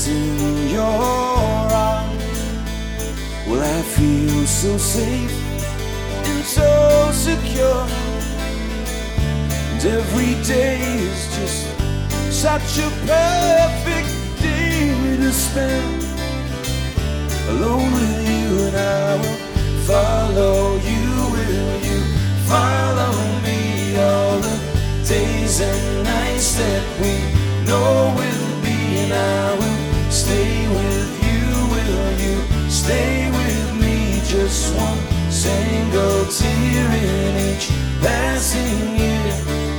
is in your arms. Well, I feel so safe and so secure, and every day is just such a perfect day to spend alone with you. And I will follow you. Will you follow me all the days and nights that we know will be? And I will stay with you. Will you stay with me? Just one single tear in each passing year.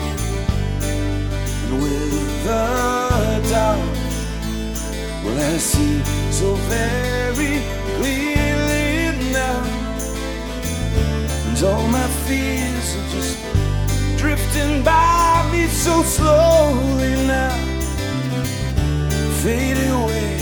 And with the dark, well, I see so very clearly now, and all my fears are just drifting by me so slowly now, fading away.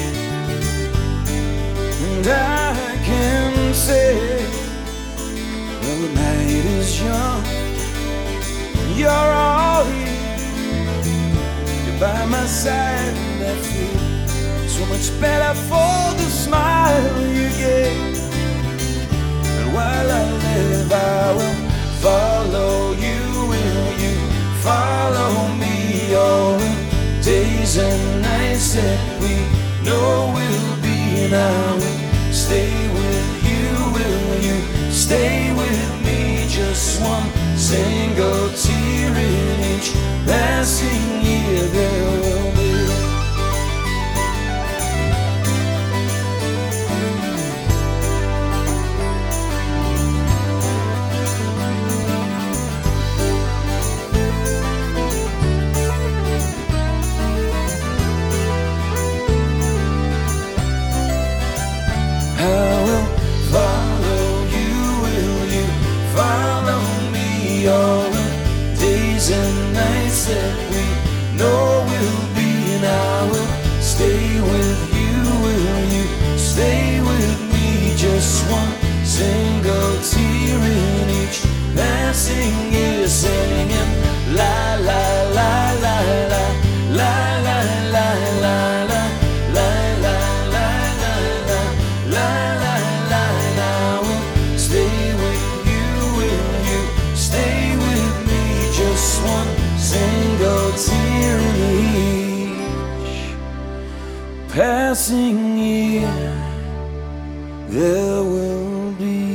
And I can say, well, the night is young, you're all here, you're by my side, and I feel so much better for the smile you gave. And while I live, I will follow you. Will you follow me all the days and nights that we know will be? And I will stay with you. Will you stay with me? Just one single tear in each passing year. There will be all the days and nights that we know will be. And I will stay with you. Will you stay with me? Just one single tear in each passing year, singing la la la la la la la la la la la la la la la la la. And I will stay with you. Will you stay with me? Just one single tear in each passing year. There will be